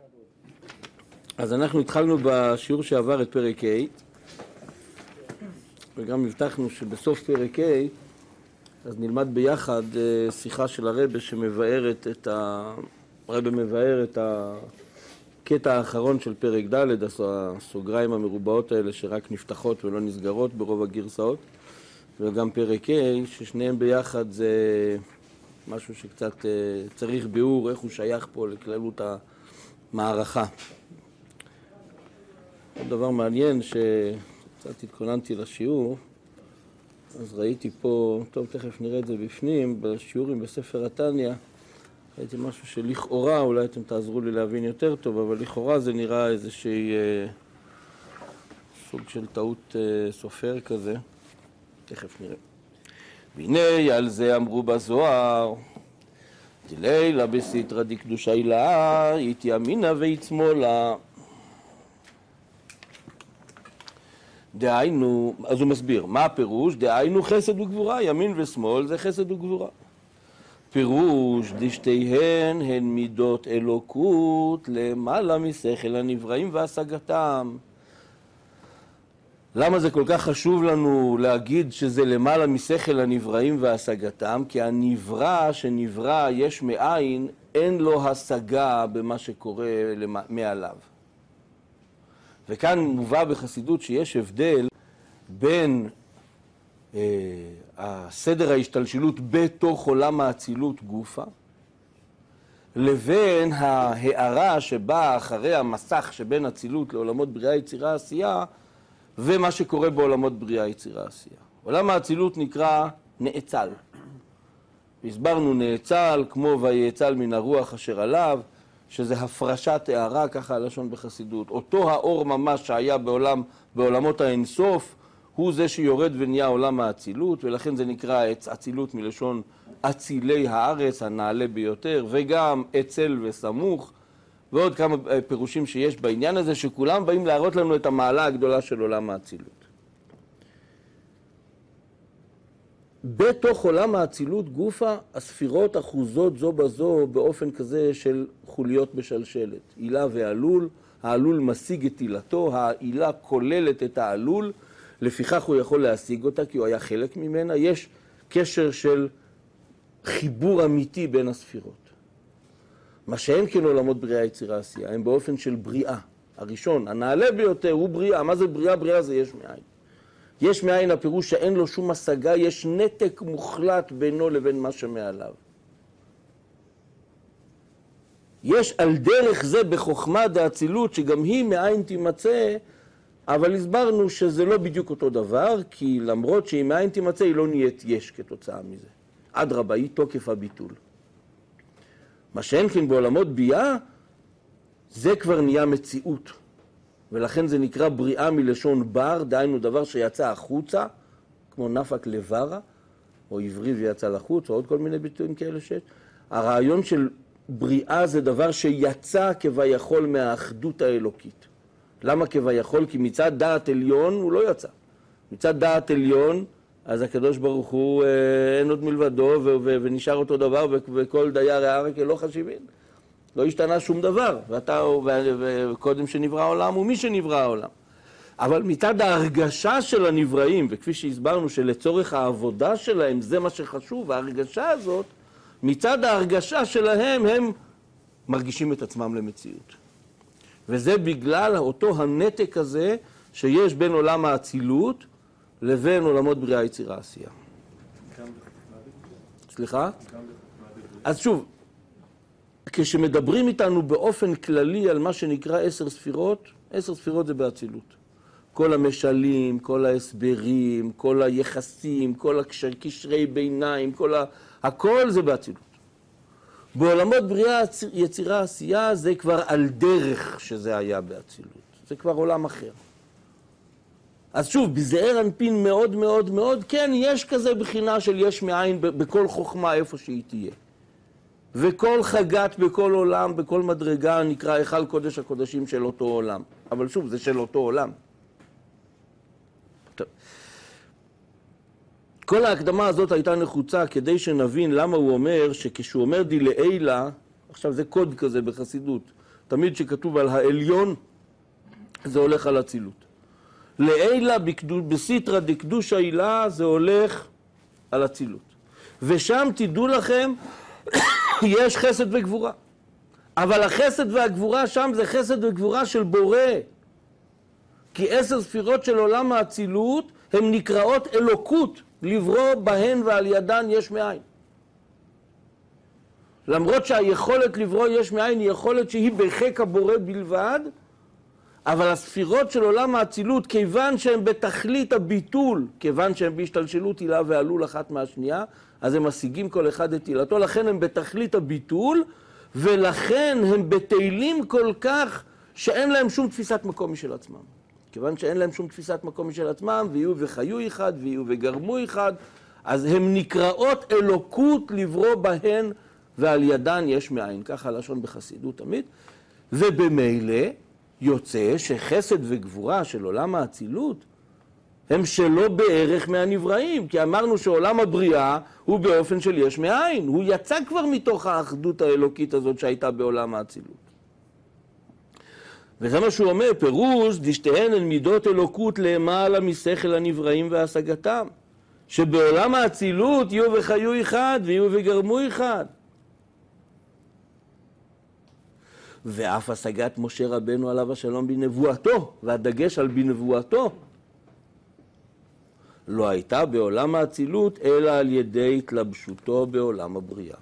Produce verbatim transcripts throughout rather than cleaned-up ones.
אז אנחנו התחלנו בשיעור שעבר את פרק ה', וגם הבטחנו שבסוף פרק ה' אז נלמד ביחד שיחה של הרב שמבארת את ה... הרב מבאר את הקטע האחרון של פרק ד', הסוגריים המרובעות האלה שרק נפתחות ולא נסגרות ברוב הגרסאות, וגם פרק ה' ששניהם ביחד זה משהו שקצת צריך ביאור איך הוא שייך פה לכללות המערכה. עוד דבר מעניין שקצת התכוננתי לשיעור, אז ראיתי פה, טוב תכף נראה את זה בפנים, בשיעורים בספר התניא, ראיתי משהו שלכאורה, אולי אתם תעזרו לי להבין יותר טוב, אבל לכאורה זה נראה איזושהי אה, סוג של טעות אה, סופר כזה, תכף נראה. והנה על זה אמרו בזוהר, דלילה בסיטרא דקדושא הילה, אית ימינה ואית שמאלה. דהיינו, אז הוא מסביר, מה הפירוש? דהיינו חסד וגבורה, ימין ושמאל זה חסד וגבורה. פירוש, דשתיהן הן מידות אלוקות למעלה משכל הנבראים והשגתם. למה זה כל כך חשוב לנו להגיד שזה למעלה משכל הנבראים והשגתם? כי הנברא שנברא יש מאין, אין לו השגה במה שקורה מעליו. וכאן מובא בחסידות שיש הבדל בין אה, הסדר ההשתלשלות בתוך עולם האצילות גופה, לבין ההארה שבאה אחרי המסך שבין אצילות לעולמות בריאה יצירה עשייה, ומה שקורה בעולמות בריאה יצירה עשייה. עולם האצילות נקרא נאצל. הסברנו נאצל כמו ויאצל מן הרוח אשר עליו, שזה הפרשת הערה, ככה הלשון בחסידות. אותו האור ממש שהיה בעולם, בעולמות האינסוף, הוא זה שיורד ונהיה עולם האצילות, ולכן זה נקרא אצילות מלשון אצילי הארץ, הנעלה ביותר, וגם אצל וסמוך, ועוד כמה פירושים שיש בעניין הזה, שכולם באים להראות לנו את המעלה הגדולה של עולם האצילות. בתוך עולם האצילות גופה, הספירות אחוזות זו בזו באופן כזה של חוליות בשלשלת. עילה ועלול, העלול משיג את עילתו, העילה כוללת את העלול, לפיכך הוא יכול להשיג אותה כי הוא היה חלק ממנה. יש קשר של חיבור אמיתי בין הספירות. מה שאין כן עולמות בריאה יצירה עשייה, הם באופן של בריאה. הראשון, הנעלה ביותר הוא בריאה. מה זה בריאה? בריאה זה יש מאין. יש מאין הפירוש שאין לו שום השגה, יש נתק מוחלט בינו לבין מה שמעליו. יש על דרך זה בחוכמה דאצילות שגם היא מאין תימצא, אבל הסברנו שזה לא בדיוק אותו דבר, כי למרות שהיא מאין תימצא היא לא נהיית יש כתוצאה מזה. אדרבה, היא תוקף הביטול. מה שאין כן בעולמות ביאה, זה כבר נהיה מציאות. ולכן זה נקרא בריאה מלשון בר, דהיינו דבר שיצא החוצה, כמו נפק לברה, או עברי ויצא לחוץ, או עוד כל מיני ביטויים כאלה שיש. הרעיון של בריאה זה דבר שיצא כביכול מהאחדות האלוקית. למה כביכול? כי מצד דעת עליון הוא לא יצא. מצד דעת עליון, אז הקדוש ברוך הוא אין עוד מלבדו, ונשאר אותו דבר, וכל דייר הערק לא חשיבין. לא השתנה שום דבר, ואתה, וקודם שנברא העולם הוא מי שנברא העולם. אבל מצד ההרגשה של הנבראים, וכפי שהסברנו שלצורך העבודה שלהם זה מה שחשוב, ההרגשה הזאת, מצד ההרגשה שלהם הם מרגישים את עצמם למציאות. וזה בגלל אותו הנתק הזה שיש בין עולם האצילות לבין עולמות בריאה יצירה עשייה. סליחה? אז שוב, כשמדברים איתנו באופן כללי על מה שנקרא עשר ספירות, עשר ספירות זה באצילות. כל המשלים, כל ההסברים, כל היחסים, כל הקשרי ביניים, כל ה... הכל זה באצילות. בעולמות בריאה יצירה עשייה זה כבר על דרך שזה היה באצילות. זה כבר עולם אחר. אז שוב, בזעיר אנפין מאוד מאוד מאוד, כן, יש כזה בחינה של יש מאין בכל חוכמה איפה שהיא תהיה. וכל חגת בכל עולם, בכל מדרגה, נקרא היכל קודש הקודשים של אותו עולם. אבל שוב, זה של אותו עולם. טוב. כל ההקדמה הזאת הייתה נחוצה כדי שנבין למה הוא אומר שכשהוא אומר דילעילה, עכשיו זה קוד כזה בחסידות, תמיד שכתוב על העליון, זה הולך על אצילות. לעילה בסיטרא דקדושא הילה זה הולך על אצילות. ושם תדעו לכם, יש חסד וגבורה. אבל החסד והגבורה שם זה חסד וגבורה של בורא. כי עשר ספירות של עולם האצילות הן נקראות אלוקות, לברוא בהן ועל ידן יש מאין. למרות שהיכולת לברוא יש מאין היא יכולת שהיא בחק הבורא בלבד, אבל הספירות של עולם האצילות, כיוון שהן בתכלית הביטול, כיוון שהן בהשתלשלות הילה ועלול אחת מהשנייה, אז הם משיגים כל אחד את הילתו, לכן הם בתכלית הביטול, ולכן הם בטלים כל כך שאין להם שום תפיסת מקום משל עצמם. כיוון שאין להם שום תפיסת מקום משל עצמם, ויהיו וחיו אחד, ויהיו וגרמו אחד, אז הם נקראות אלוקות לברוא בהן ועל ידן יש מאין. ככה הלשון בחסידות תמיד. ובמילא יוצא שחסד וגבורה של עולם האצילות הם שלא בערך מהנבראים, כי אמרנו שעולם הבריאה הוא באופן של יש מאין. הוא יצא כבר מתוך האחדות האלוקית הזאת שהייתה בעולם האצילות. וזה מה שהוא אומר, פירוש דשתיהן הן מידות אלוקות למעלה משכל הנבראים והשגתם, שבעולם האצילות יהיו וחיו אחד ויהיו וגרמו אחד. ואף השגת משה רבנו עליו השלום בנבואתו, והדגש על בנבואתו, לא הייתה בעולם האצילות אלא על ידי התלבשותו בעולם הבריאה.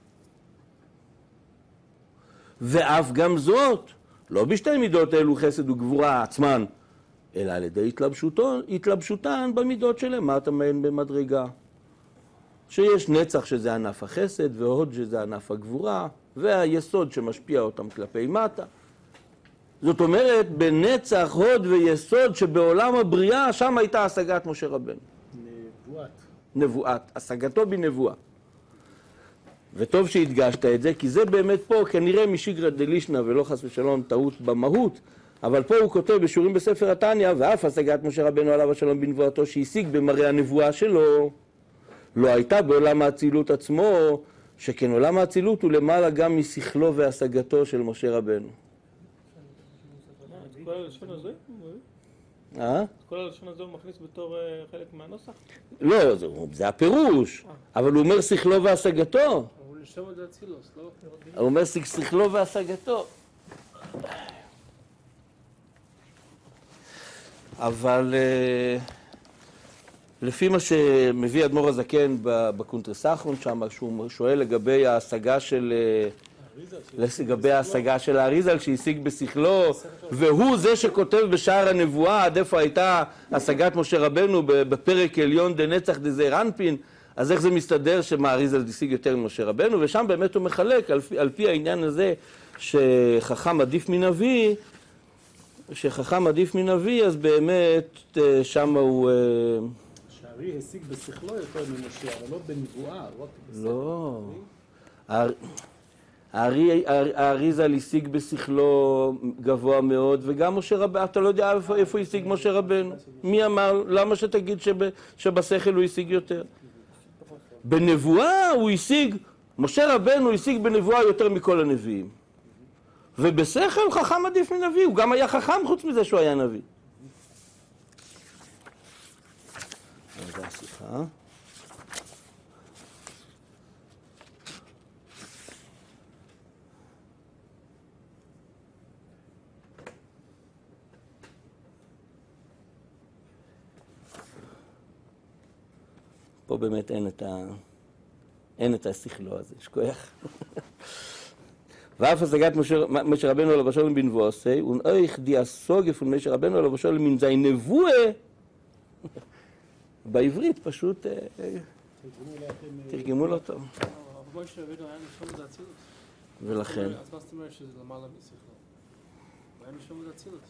ואף גם זאת, לא בשתי מידות אלו חסד וגבורה עצמן, אלא על ידי התלבשותו, התלבשותן במידות שלמטה מהן במדרגה. שיש נצח שזה ענף החסד, והוד שזה ענף הגבורה, והיסוד שמשפיע אותם כלפי מטה. זאת אומרת, בנצח, הוד ויסוד שבעולם הבריאה, שם הייתה השגת משה רבנו. נבואת. נבואת, השגתו בנבואה. וטוב שהדגשת את זה, כי זה באמת פה כנראה משיגרא דלישנא ולא חס ושלום טעות במהות, אבל פה הוא כותב בשיעורים בספר התניא, ואף השגת משה רבנו עליו השלום בנבואתו שהשיג במראה הנבואה שלו, לא הייתה בעולם האצילות עצמו, שכן עולם האצילות הוא למעלה גם משכלו והשגתו של משה רבנו. כל הלשון הזה? אה? כל הלשון הזה הוא מכניס בתור חלק מהנוסח? לא, זה, זה הפירוש, אבל הוא אומר שכלו והשגתו. הוא לשם את זה אצילוס, לא? הוא אומר שכלו והשגתו. אבל לפי מה שמביא אדמו"ר הזקן בקונטרסחון שם, שהוא שואל לגבי ההשגה של לגבי ההשגה של האריזל שהשיג בשכלו, והוא זה שכותב בשער הנבואה עד איפה הייתה השגת משה רבנו בפרק עליון דנצח דזעיר אנפין, אז איך זה מסתדר שמאריזל השיג יותר ממשה רבנו? ושם באמת הוא מחלק על פי, על פי העניין הזה שחכם עדיף מנביא, שחכם עדיף מנביא, אז באמת שם הוא... שהארי השיג בשכלו יותר ממשה, אבל לא בנבואה, רק בשכלו. לא. האריזל השיג בשכלו גבוה מאוד, וגם משה רבנו, אתה לא יודע איפה, איפה השיג משה רבנו. מי אמר? למה שתגיד שב, שבשכל הוא השיג יותר? בנבואה הוא השיג, משה רבנו השיג בנבואה יותר מכל הנביאים. ובשכל חכם עדיף מנביא, הוא גם היה חכם חוץ מזה שהוא היה נביא. רגע, סליחה. פה באמת אין את ה... אין את השכלו הזה, שכוח. ואף השגת משה רבנו עליו השלום בנבואתו, ונאיך דיאסוגף ומשה רבנו עליו השלום מן זי נבואה, בעברית פשוט תרגמו לו טוב. אבל משה רבנו היה נשום את האצילוס. ולכן. אז מה זאת אומרת שזה למעלה משכלו? הוא היה נשום את האצילוס.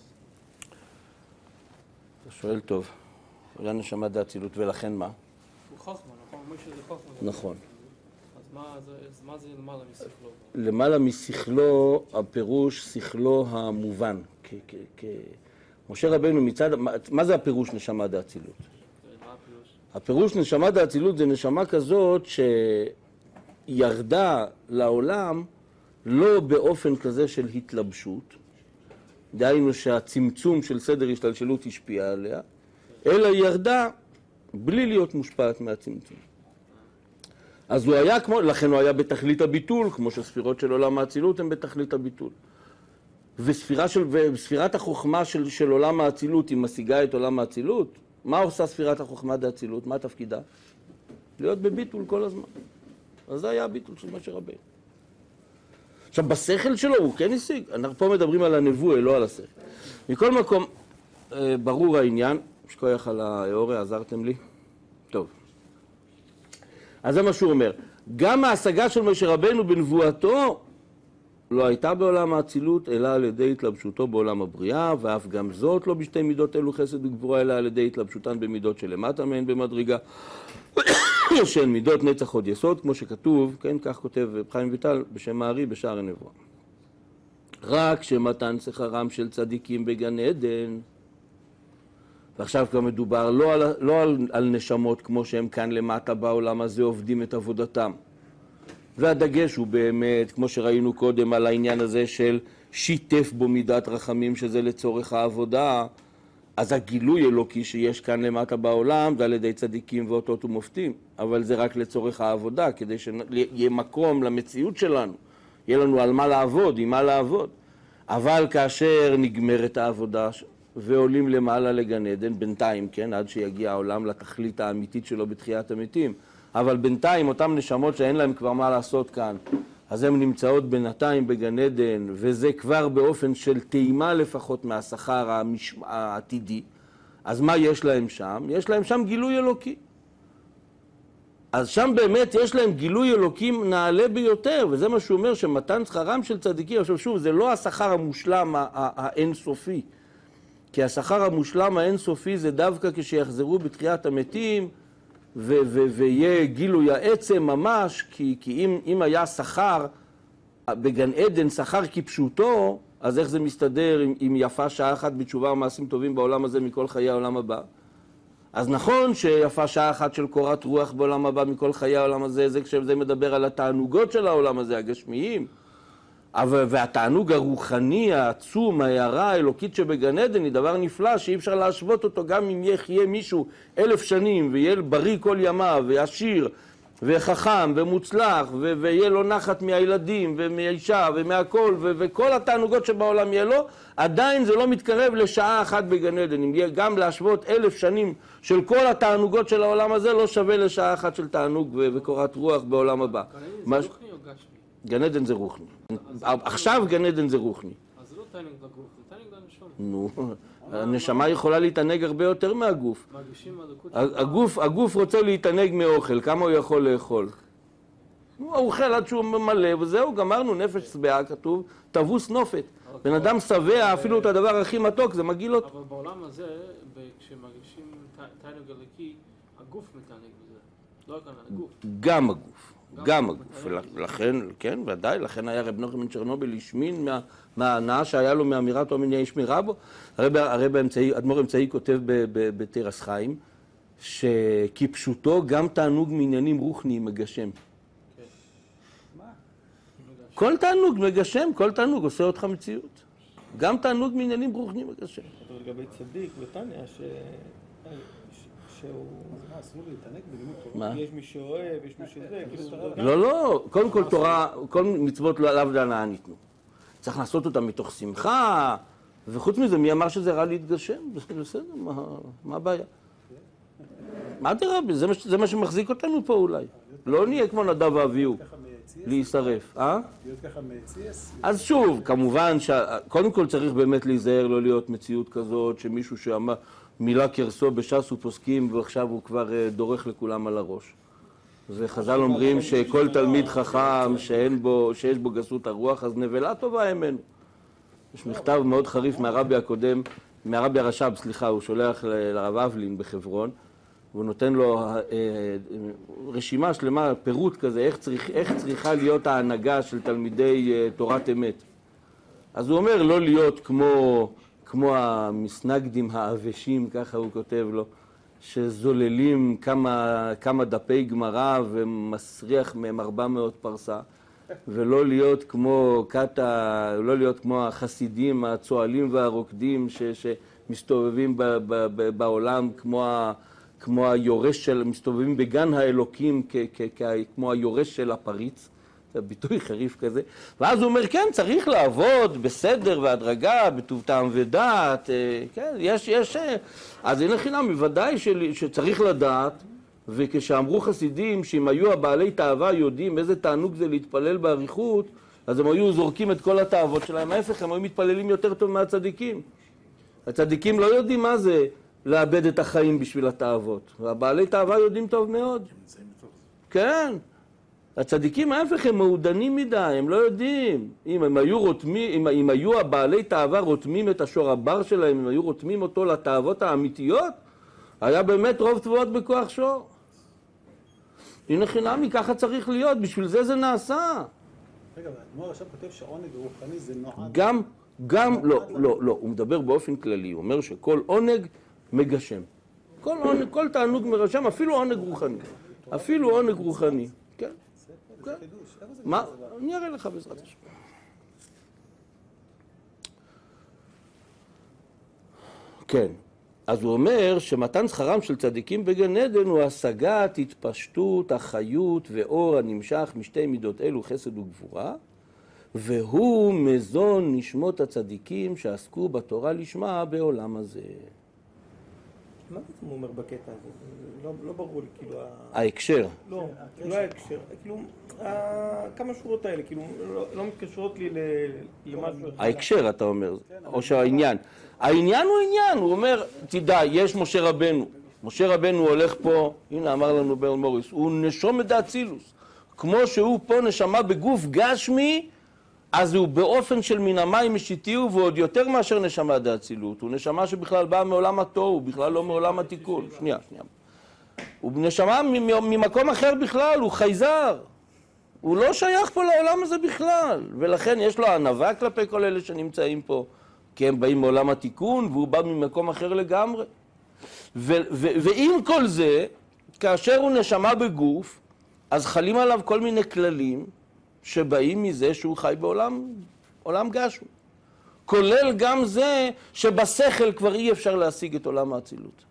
אתה שואל טוב. הוא היה נשמה דאצילות, ולכן מה? הוא חוכמה, נכון? משה זה חוכמה. נכון. אז מה זה למעלה משכלו? למעלה משכלו, הפירוש שכלו המובן. משה רבנו מצד... מה זה הפירוש נשמה דאצילות? מה הפירוש? הפירוש נשמה דאצילות זה נשמה כזאת שירדה לעולם לא באופן כזה של התלבשות, דהיינו שהצמצום של סדר השתלשלות השפיע עליה, אלא ירדה בלי להיות מושפעת מהצמצום. אז הוא היה כמו, לכן הוא היה בתכלית הביטול, כמו שספירות של עולם האצילות הן בתכלית הביטול. וספירה של, וספירת החוכמה של, של עולם האצילות היא משיגה את עולם האצילות. מה עושה ספירת החוכמה דאצילות? מה תפקידה? להיות בביטול כל הזמן. אז זה היה הביטול של משה רבינו. עכשיו, בשכל שלו הוא כן השיג. אנחנו פה מדברים על הנבואה, לא על השכל. מכל מקום, ברור העניין. שכוח על האוריה, עזרתם לי? טוב. אז זה מה שהוא אומר. גם ההשגה של משה רבינו בנבואתו לא הייתה בעולם האצילות, אלא על ידי התלבשותו בעולם הבריאה, ואף גם זאת לא בשתי מידות אלו חסד וגבורה, אלא על ידי התלבשותן במידות שלמטה מהן במדרגה, שהן מידות נצח עוד יסוד, כמו שכתוב, כן, כך כותב חיים ויטל בשם הארי בשער הנבואה. רק שמתן שכרם של צדיקים בגן עדן, ועכשיו כבר מדובר לא על, לא על, על נשמות כמו שהם כאן למטה בעולם הזה עובדים את עבודתם. והדגש הוא באמת, כמו שראינו קודם, על העניין הזה של שיתף בו מידת רחמים, שזה לצורך העבודה. אז הגילוי אלוקי שיש כאן למטה בעולם זה על ידי צדיקים ואותות ומופתים, אבל זה רק לצורך העבודה, כדי שיהיה מקום למציאות שלנו, יהיה לנו על מה לעבוד, עם מה לעבוד. אבל כאשר נגמרת העבודה ועולים למעלה לגן עדן, בינתיים, כן, עד שיגיע העולם לתכלית האמיתית שלו בתחיית המתים, אבל בינתיים אותם נשמות שאין להם כבר מה לעשות כאן, אז הן נמצאות בינתיים בגן עדן, וזה כבר באופן של טעימה לפחות מהשכר המש... העתידי. אז מה יש להם שם? יש להם שם גילוי אלוקי. אז שם באמת יש להם גילוי אלוקים נעלה ביותר, וזה מה שהוא אומר, שמתן שכרם של צדיקים. עכשיו שוב, זה לא השכר המושלם האינסופי, כי השכר המושלם האינסופי זה דווקא כשיחזרו בתחיית המתים, ו- ו- ויהיה גילוי העצם ממש, כי, כי אם, אם היה שכר בגן עדן, שכר כפשוטו, אז איך זה מסתדר עם, עם יפה שעה אחת בתשובה ומעשים טובים בעולם הזה מכל חיי העולם הבא? אז נכון שיפה שעה אחת של קורת רוח בעולם הבא מכל חיי העולם הזה, זה כשזה מדבר על התענוגות של העולם הזה, הגשמיים, אבל, והתענוג הרוחני, העצום, ההערה האלוקית שבגן עדן היא דבר נפלא שאי אפשר להשוות אותו, גם אם יחיה מישהו אלף שנים ויהיה בריא כל ימיו ועשיר וחכם ומוצלח ו- ויהיה לו נחת מהילדים ומאישה ומהכל ו- וכל התענוגות שבעולם יהיה לו, עדיין זה לא מתקרב לשעה אחת בגן עדן. אם יהיה גם להשוות אלף שנים של כל התענוגות של העולם הזה, לא שווה לשעה אחת של תענוג ו- וקורת רוח בעולם הבא. גן עדן זה רוחני או גשמי? גן עדן זה רוחני. עכשיו גן עדן זה רוחני. אז זה לא תענג לגוף, זה תענג לנשום. נו, הנשמה יכולה להתענג הרבה יותר מהגוף. מרגישים הדקות הגוף, הגוף רוצה להתענג מאוכל, כמה הוא יכול לאכול? הוא אוכל עד שהוא מלא, וזהו, גמרנו, נפש שבעה, כתוב, תבוס נופת. בן אדם שבע, אפילו את הדבר הכי מתוק, זה מגעיל אותו. אבל בעולם הזה, כשמרגישים תענג אלוקי, הגוף מתענג בזה. לא רק הגוף. גם הגוף. גם הגוף, ולכן, כן, ודאי, לכן היה רב נוחם בן צ'רנוביל השמין מההנאה שהיה לו מאמירת אומניה ישמירה בו. הרב אדמו"ר אמצעי כותב בתרס חיים, שכפשוטו גם תענוג מעניינים רוחניים מגשם. כל תענוג מגשם, כל תענוג עושה אותך מציאות. גם תענוג מעניינים רוחניים מגשם. לגבי צדיק ותניא, ש... שהוא... מה, אסור להתענג בלימוד תורה? מה? יש מי שאוהב, יש מי שזה, כאילו... לא, לא, קודם כל תורה, כל מצוות לא עליו להנאה ניתנו. צריך לעשות אותם מתוך שמחה, וחוץ מזה, מי אמר שזה רע להתגשם? בסדר, מה, מה הבעיה? מה תראה? זה, זה מה שמחזיק אותנו פה אולי. לא נהיה כמו נדב ואביהו, להישרף, אה? להיות ככה מציאס? אז שוב, כמובן, קודם כל צריך באמת להיזהר לא להיות מציאות כזאת, שמישהו שאמר... מילה קרסו בש"ס ופוסקים, ועכשיו הוא כבר דורך לכולם על הראש. וחז"ל אומרים שכל תלמיד חכם שאין בו, שיש בו גסות הרוח, אז נבלה טובה ממנו. יש מכתב מאוד חריף מהרבי הקודם, מהרבי הרש"ב, סליחה, הוא שולח לרב אבלין בחברון, והוא נותן לו רשימה שלמה, פירוט כזה, איך, צריך, איך צריכה להיות ההנהגה של תלמידי תורת אמת. אז הוא אומר לא להיות כמו... כמו המסנגדים האבשים, ככה הוא כותב לו, שזוללים כמה, כמה דפי גמרא ומסריח מהם ארבע מאות פרסה, ולא להיות כמו קטה, לא להיות כמו החסידים, הצועלים והרוקדים ש, שמסתובבים ב, ב, ב, בעולם, כמו, ה, כמו היורש של, מסתובבים בגן האלוקים כ, כ, כ, כמו היורש של הפריץ. זה ביטוי חריף כזה. ואז הוא אומר, כן, צריך לעבוד בסדר והדרגה, בטוב טעם ודעת, כן, יש, יש, אז הנה חינם, בוודאי שצריך לדעת, וכשאמרו חסידים שאם היו הבעלי תאווה יודעים איזה תענוג זה להתפלל באריכות, אז הם היו זורקים את כל התאוות שלהם, ההפך, הם היו מתפללים יותר טוב מהצדיקים. הצדיקים לא יודעים מה זה לאבד את החיים בשביל התאוות, והבעלי תאווה יודעים טוב מאוד. כן. הצדיקים ההפך הם מעודנים מדי, הם לא יודעים. אם הם היו רותמים, אם, אם היו הבעלי תאווה רותמים את השור הבר שלהם, אם היו רותמים אותו לתאוות האמיתיות, היה באמת רוב תבואות בכוח שור. הנה חינמי, ככה צריך להיות, בשביל זה זה נעשה. רגע, האדמו"ר עכשיו כותב שעונג רוחני זה נועד... גם, גם, לא, לא, לא, הוא מדבר באופן כללי, הוא אומר שכל עונג מגשם. כל עונג, כל תענוג מגשם, אפילו עונג רוחני. אפילו עונג רוחני. כן. כן. מה? אני אראה לך בעזרת השם. כן. אז הוא אומר שמתן שכרם של צדיקים בגן עדן הוא השגת התפשטות, החיות ואור הנמשך משתי מידות אלו, חסד וגבורה, והוא מזון נשמות הצדיקים שעסקו בתורה לשמה בעולם הזה. מה בעצם הוא אומר בקטע הזה? לא, לא ברור לי, כאילו... ההקשר. לא, לא ההקשר. כאילו, כמה שורות האלה, כאילו, לא, לא מתקשרות לי למשהו... ההקשר, אתה אומר, או שהעניין. העניין הוא עניין, הוא אומר, תדע, יש משה רבנו. משה רבנו הולך פה, הנה אמר לנו ברל מוריס, הוא נשום את האצילוס. כמו שהוא פה נשמה בגוף גשמי, אז הוא באופן של מן המים משיתיהו, ועוד יותר מאשר נשמה דאצילות. הוא נשמה שבכלל באה מעולם התוהו, הוא בכלל לא מעולם התיקון. שנייה, שנייה. הוא נשמה ממקום אחר בכלל, הוא חייזר. הוא לא שייך פה לעולם הזה בכלל. ולכן יש לו ענווה כלפי כל אלה שנמצאים פה, כי הם באים מעולם התיקון, והוא בא ממקום אחר לגמרי. ו- ו- ועם כל זה, כאשר הוא נשמה בגוף, אז חלים עליו כל מיני כללים, שבאים מזה שהוא חי בעולם, עולם גשמי. כולל גם זה שבשכל כבר אי אפשר להשיג את עולם האצילות.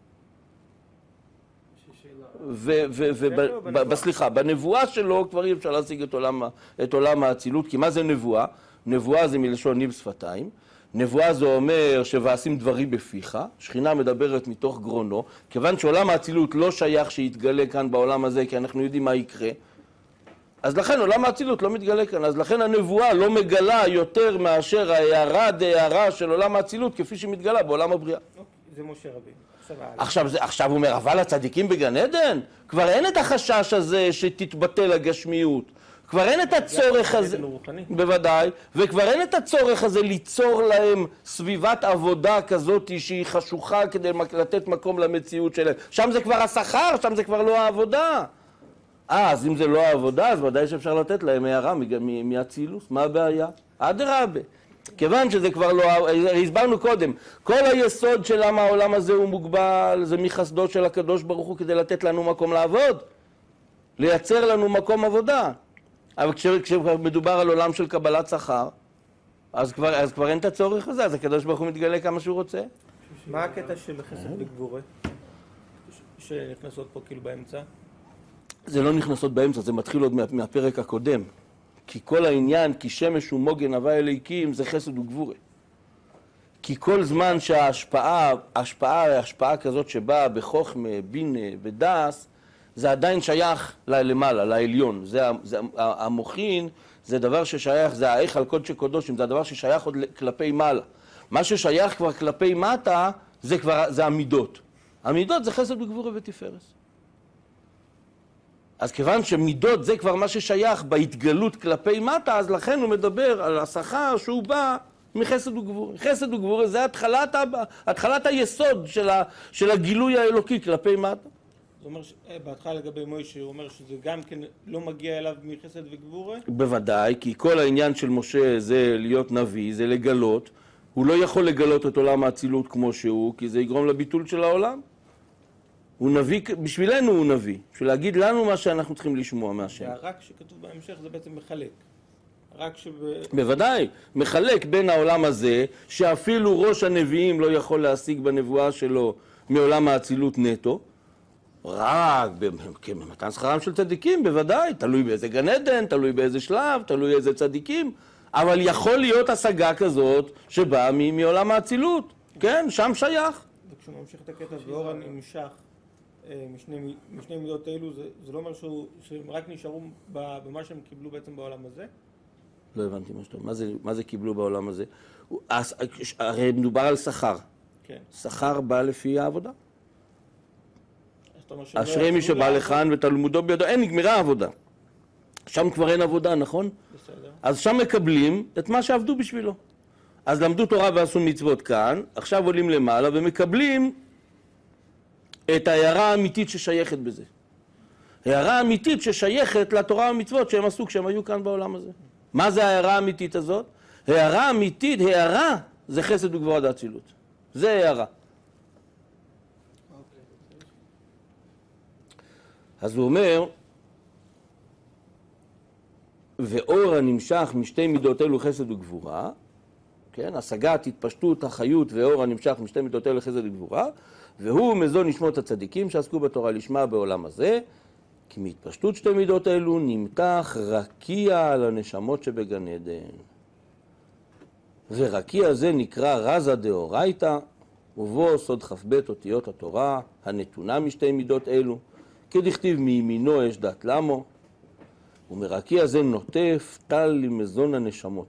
ובסליחה, בנבואה שלו כבר אי אפשר להשיג את עולם, את עולם האצילות, כי מה זה נבואה? נבואה זה מלשון ניב שפתיים. נבואה זה אומר שוועשים דברי בפיך, שכינה מדברת מתוך גרונו, כיוון שעולם האצילות לא שייך שיתגלה כאן בעולם הזה, כי אנחנו יודעים מה יקרה, אז לכן עולם האצילות לא מתגלה כאן, אז לכן הנבואה לא מגלה יותר מאשר ההערה דהערה של עולם האצילות כפי שמתגלה בעולם הבריאה. זה משה רבינו. עכשיו, זה, עכשיו הוא אומר, אבל הצדיקים בגן עדן, כבר אין את החשש הזה שתתבטל הגשמיות, כבר אין את הצורך הזה, בוודאי, וכבר אין את הצורך הזה ליצור להם סביבת עבודה כזאת שהיא חשוכה כדי לתת מקום למציאות שלהם. שם זה כבר השכר, שם זה כבר לא העבודה. אה, אז אם זה לא העבודה, אז ודאי שאפשר לתת להם הערה מהצילוס. מה הבעיה? אדרבה. כיוון שזה כבר לא... הסברנו קודם, כל היסוד של למה העולם הזה הוא מוגבל, זה מחסדו של הקדוש ברוך הוא כדי לתת לנו מקום לעבוד, לייצר לנו מקום עבודה. אבל כשכבר מדובר על עולם של קבלת שכר, אז כבר, אז כבר אין את הצורך הזה, אז הקדוש ברוך הוא מתגלה כמה שהוא רוצה. מה הקטע של חסד וגבורה? שנכנסות פה כאילו באמצע? זה לא נכנסות באמצע, זה מתחיל עוד מה, מהפרק הקודם. כי כל העניין, כי שמש ומוגן הווה אליקים, זה חסד וגבורה. כי כל זמן שההשפעה, השפעה, השפעה כזאת שבאה בחוכמה, בינה ודס, זה עדיין שייך למעלה, לעליון. זה, זה, המוחין זה דבר ששייך, זה ההיכל קודשי קודשים, זה הדבר ששייך עוד כלפי מעלה. מה ששייך כבר כלפי מטה, זה כבר, זה המידות. המידות זה חסד וגבורה ותפארת. אז כיוון שמידות זה כבר מה ששייך בהתגלות כלפי מטה, אז לכן הוא מדבר על השכר שהוא בא מחסד וגבורה. חסד וגבורה זה התחלת, התחלת היסוד של, ה, של הגילוי האלוקי כלפי מטה. זאת אומרת, בהתחלה לגבי מוישה, הוא אומר שזה גם כן לא מגיע אליו מחסד וגבורה? בוודאי, כי כל העניין של משה זה להיות נביא, זה לגלות. הוא לא יכול לגלות את עולם האצילות כמו שהוא, כי זה יגרום לביטול של העולם. הוא נביא, בשבילנו הוא נביא, בשביל להגיד לנו מה שאנחנו צריכים לשמוע מהשם. והרק שכתוב בהמשך זה בעצם מחלק. רק שב... בוודאי, מחלק בין העולם הזה, שאפילו ראש הנביאים לא יכול להשיג בנבואה שלו מעולם האצילות נטו, רק במתן שכרם של צדיקים, בוודאי, תלוי באיזה גן עדן, תלוי באיזה שלב, תלוי איזה צדיקים, אבל יכול להיות השגה כזאת שבאה מעולם האצילות, כן, שם שייך. וכשהוא ממשיך את הקטע ואור הנמשך משני, משני מידות אלו, זה, זה לא אומר שהוא, שהם רק נשארו במה שהם קיבלו בעצם בעולם הזה? לא הבנתי מה שאתה אומר, מה זה, מה זה קיבלו בעולם הזה? הרי מדובר על שכר. כן. שכר בא לפי העבודה. אז אתה אומר שהם לא אשרי מי יחזרו שבא לעבוד? לכאן ותלמודו בידו, אין, נגמרה העבודה. שם כבר אין עבודה, נכון? בסדר. אז שם מקבלים את מה שעבדו בשבילו. אז למדו תורה ועשו מצוות כאן, עכשיו עולים למעלה ומקבלים את ההערה האמיתית ששייכת בזה. הערה האמיתית ששייכת לתורה והמצוות שהם עשו כשהם היו כאן בעולם הזה. מה זה ההערה האמיתית הזאת? הערה אמיתית, הערה זה חסד וגבורה דאצילות. זה הערה. אז הוא אומר, ואור הנמשך משתי מידות אלו חסד וגבורה, כן, השגת, התפשטות, החיות ואור הנמשך משתי מידות אלו חסד וגבורה, והוא מזון נשמות הצדיקים שעסקו בתורה לשמה בעולם הזה, כי מהתפשטות שתי מידות אלו נמתח רקיע על הנשמות שבגן עדן. ורקיע זה נקרא רזה דאורייתא, ובו סוד כ"ב אותיות התורה הנתונה משתי מידות אלו, כדכתיב מימינו אש דת למו, ומרקיע זה נוטף טל למזון הנשמות.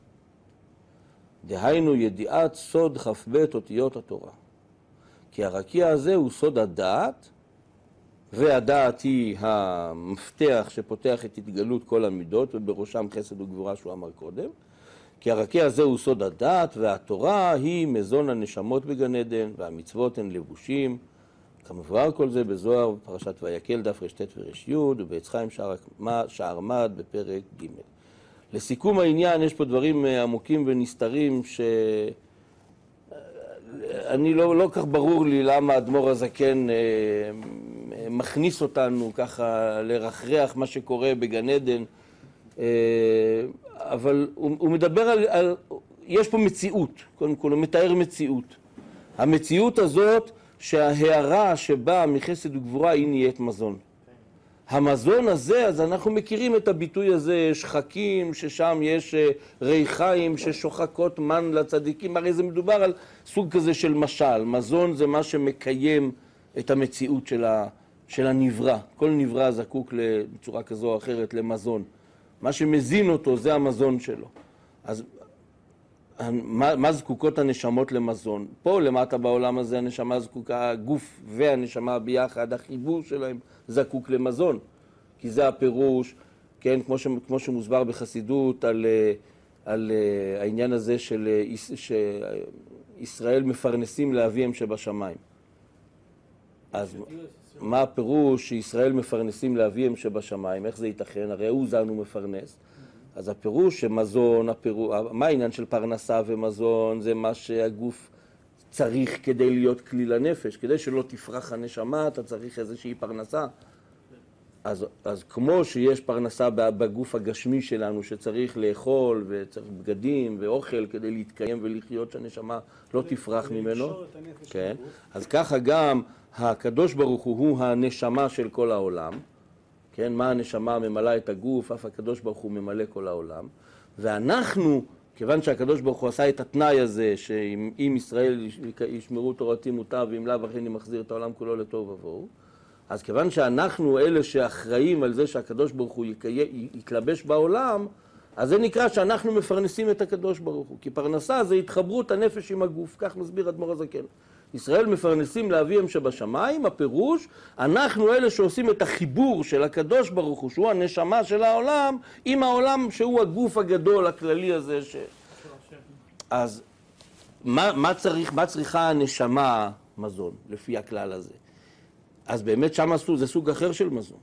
דהיינו ידיעת סוד כ"ב אותיות התורה. כי הרקיע הזה הוא סוד הדעת, והדעת היא המפתח שפותח את התגלות כל המידות, ובראשם חסד וגבורה שהוא אמר קודם. כי הרקיע הזה הוא סוד הדעת, והתורה היא מזון הנשמות בגן עדן, והמצוות הן לבושים. כמבואר כל זה בזוהר בפרשת ויקל דף רשת ורש י' ובעץ חיים שער מד בפרק ג'. לסיכום העניין יש פה דברים עמוקים ונסתרים שאני לא, לא כך ברור לי למה האדמו"ר הזקן מכניס אותנו ככה לרחרח מה שקורה בגן עדן, אבל הוא, הוא מדבר על, על, יש פה מציאות, קודם כל הוא מתאר מציאות. המציאות הזאת שההערה שבאה מחסד וגבורה היא נהיית מזון. המזון הזה, אז אנחנו מכירים את הביטוי הזה, שחקים, ששם יש ריחיים ששוחקות מן לצדיקים, הרי זה מדובר על סוג כזה של משל. מזון זה מה שמקיים את המציאות של, ה, של הנברא. כל נברא זקוק בצורה כזו או אחרת למזון. מה שמזין אותו זה המזון שלו. אז מה, מה זקוקות הנשמות למזון? פה למטה בעולם הזה הנשמה זקוקה, הגוף והנשמה ביחד, החיבור שלהם זקוק למזון. כי זה הפירוש, כן, כמו, ש, כמו שמוסבר בחסידות על, על העניין הזה של שישראל מפרנסים לאביהם שבשמיים. אז מה הפירוש שישראל מפרנסים לאביהם שבשמיים? איך זה ייתכן? הרי הוא זן ומפרנס. אז הפירוש שמזון, הפירוש, מה העניין של פרנסה ומזון? זה מה שהגוף צריך כדי להיות כלי לנפש. כדי שלא תפרח הנשמה, אתה צריך איזושהי פרנסה. אז, אז כמו שיש פרנסה בגוף הגשמי שלנו, שצריך לאכול וצריך בגדים ואוכל כדי להתקיים ולחיות, שהנשמה לא תפרח ממנו. כן. אז ככה גם הקדוש ברוך הוא הוא הנשמה של כל העולם. כן, מה הנשמה ממלאה את הגוף, אף הקדוש ברוך הוא ממלא כל העולם. ואנחנו, כיוון שהקדוש ברוך הוא עשה את התנאי הזה, שאם ישראל ישמרו תורתי מוטב, ואם לאו הכי אני מחזיר את העולם כולו לטוב ובוהו, אז כיוון שאנחנו אלה שאחראים על זה שהקדוש ברוך הוא יתלבש בעולם, אז זה נקרא שאנחנו מפרנסים את הקדוש ברוך הוא. כי פרנסה זה התחברות הנפש עם הגוף, כך מסביר אדמו"ר הזקן. ישראל מפרנסים לאביהם שבשמיים, הפירוש, אנחנו אלה שעושים את החיבור של הקדוש ברוך הוא, שהוא הנשמה של העולם, עם העולם שהוא הגוף הגדול, הכללי הזה. ש... אז מה, מה, צריך, מה צריכה הנשמה מזון, לפי הכלל הזה? אז באמת שם עשו, זה סוג אחר של מזון.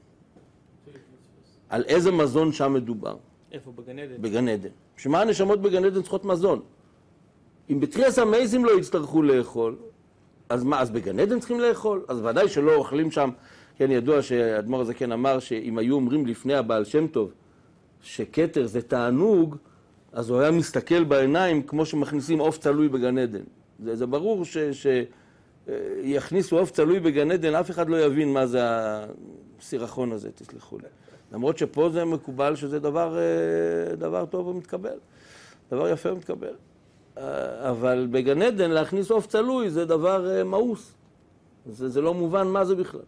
על איזה מזון שם מדובר? איפה? בגן עדן? בגן עדן. שמה הנשמות בגן עדן צריכות מזון? אם בתרי"ס המייסים לא יצטרכו לאכול, אז מה, אז בגן עדן צריכים לאכול? אז ודאי שלא אוכלים שם, כן, ידוע שאדמו"ר הזקן אמר שאם היו אומרים לפני הבעל שם טוב, שכתר זה תענוג, אז הוא היה מסתכל בעיניים כמו שמכניסים עוף צלוי בגן עדן. זה, זה ברור שיכניסו עוף צלוי בגן עדן, אף אחד לא יבין מה זה הסירחון הזה, תסלחו לי. למרות שפה זה מקובל שזה דבר, דבר טוב ומתקבל, דבר יפה ומתקבל. אבל בגן עדן להכניס עוף צלוי זה דבר מאוס. זה, זה לא מובן מה זה בכלל.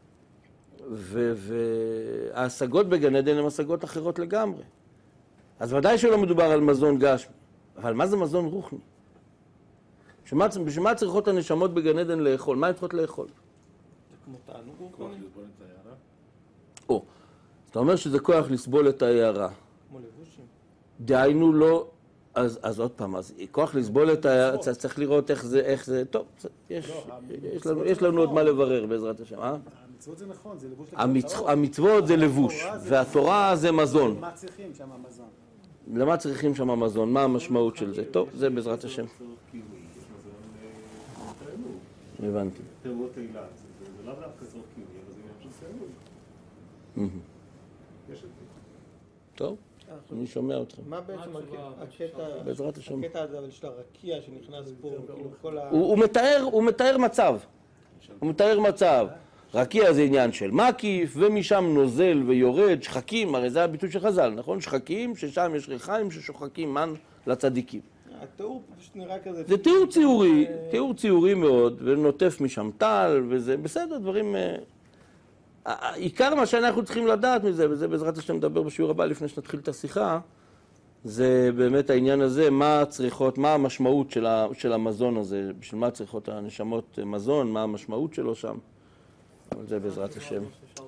וההשגות בגן עדן הן השגות אחרות לגמרי. אז ודאי שלא מדובר על מזון גשמי, אבל מה זה מזון רוחני? בשביל מה צריכות הנשמות בגן עדן לאכול? מה הן צריכות לאכול? זה כמו תענוג רוחני? או, אתה אומר שזה כוח לסבול את ההערה. כמו לבושים? דהיינו לא, אז, אז עוד פעם, אז כוח לסבול את ההערה, צריך לראות איך זה, איך זה, טוב, יש, יש לנו, יש לנו עוד מה לברר בעזרת השם, אה? המצוות זה נכון, זה לבוש המצ... המצוות זה לבוש, והתורה זה מזון. מה צריכים שם המזון? למה צריכים שם מזון? מה המשמעות של זה? טוב, זה בעזרת השם. הבנתי. תיאור תהילה, זה לאו דווקא צורך קיומי, אבל זה עניין של תיאור. יש את זה. טוב, אני שומע אתכם. מה בעצם הקטע, בעזרת השם. הקטע הזה של הרקיע שנכנס פה, כאילו כל ה... הוא מתאר, הוא מתאר מצב. הוא מתאר מצב. רקיע זה עניין של מקיף, ומשם נוזל ויורד, שחקים, הרי זה הביטוי של חז"ל, נכון? שחקים, ששם יש ריחיים ששוחקים מן לצדיקים. התיאור פשוט נראה כזה... זה תיאור ציורי, תיאור ציורי מאוד, ונוטף משם טל, וזה בסדר, דברים... העיקר מה שאנחנו צריכים לדעת מזה, וזה בעזרת השם נדבר בשיעור הבא לפני שנתחיל את השיחה, זה באמת העניין הזה, מה צריכות, מה המשמעות של, ה, של המזון הזה, בשביל מה צריכות הנשמות מזון, מה המשמעות שלו שם. אבל זה בעזרת השם.